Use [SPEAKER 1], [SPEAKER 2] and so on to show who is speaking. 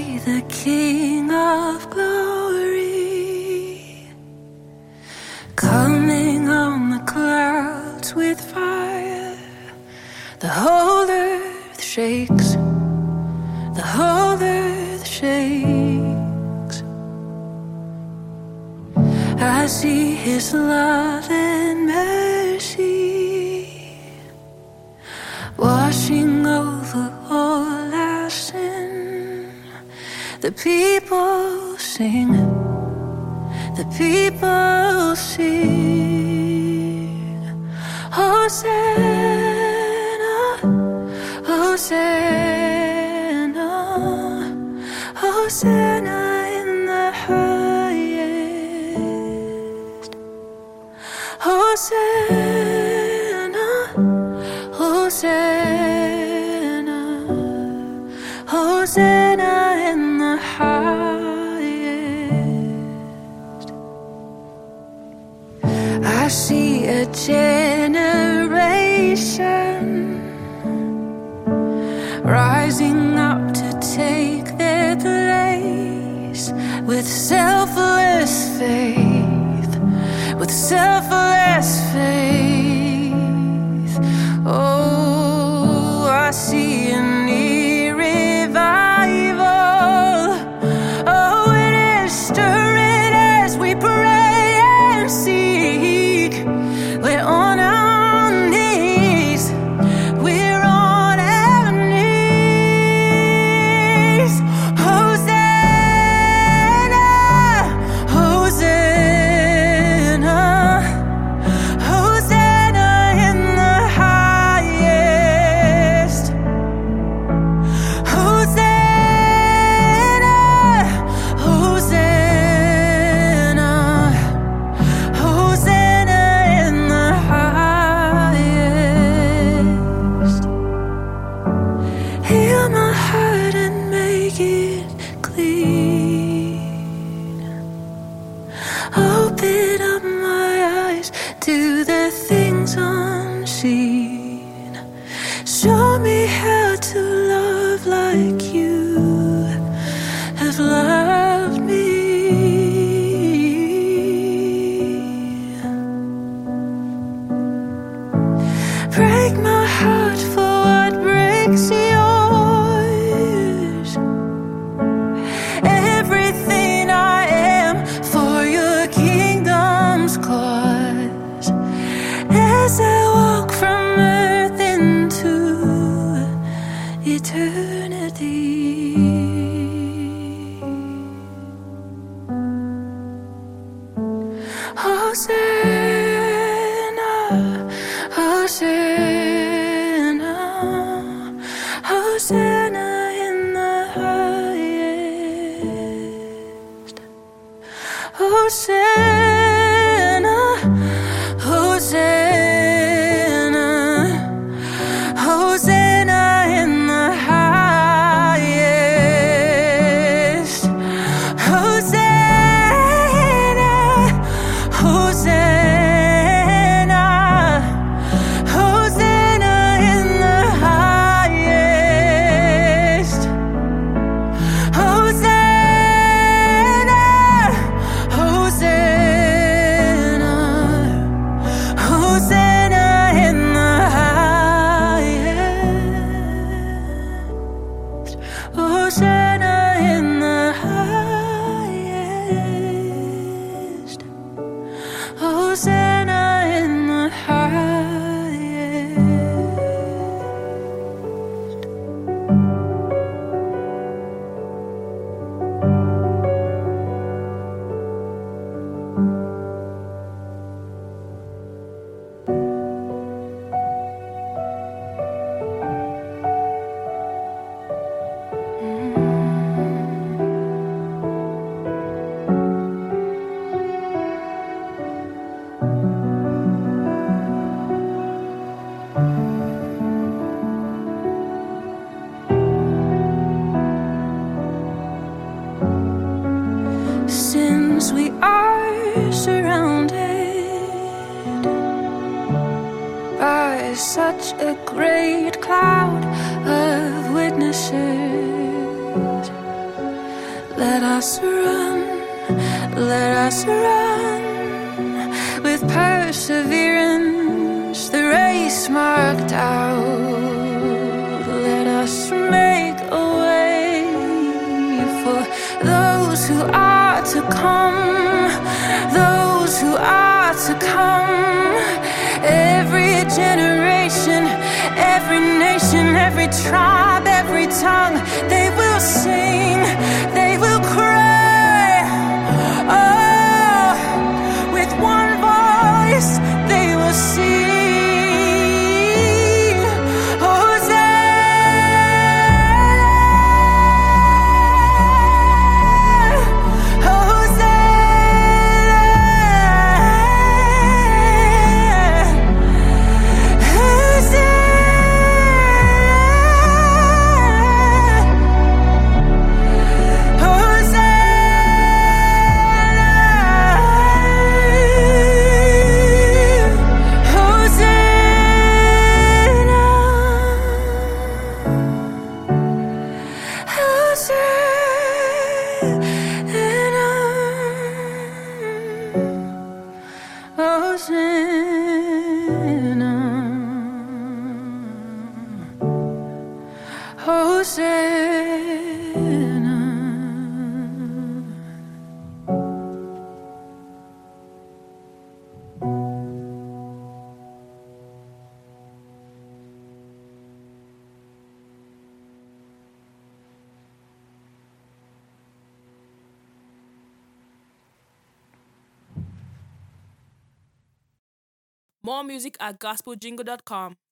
[SPEAKER 1] see the King of Glory coming on the clouds with fire. The whole earth shakes, the whole earth shakes. I see His love and mercy washing over all our sin. The people sing, the people sing. Hosanna, Hosanna, Hosanna in the highest. Hosanna, Hosanna, Hosanna in the highest. I see a generation rising up to take their place with selfless faith, with selfless faith. Oh, I see a new revival. Oh, it is stirring as we pray and seek. We're on our knees. We're on our knees. Hosanna, Hosanna, Hosanna in the highest. Hosanna, Hosanna, Hosanna in the highest. Heal my heart and make it clean. Open up my eyes to the things unseen. Show me how to love like you have loved me. Break my heart for what breaks yours. Everything I am for your kingdom's cause. As I walk from earth into eternity. Hosanna, Hosanna, Hosanna in the highest. Hosanna, Hosanna, Hosanna in the highest. Hosanna, Hosanna, Hosanna in the highest. Hosanna, Hosanna, Hosanna in the highest. Hosanna in the highest. Hosanna in the highest. Since we are surrounded by such a great cloud of witnesses, Let us run with perseverance, the race marked out. Let us make a way for those who are to come, those who are to come. Every generation, every nation, every tribe, every tongue, they will sing, they will cry. Oh, with one voice they will sing.
[SPEAKER 2] More music at gospeljingle.com.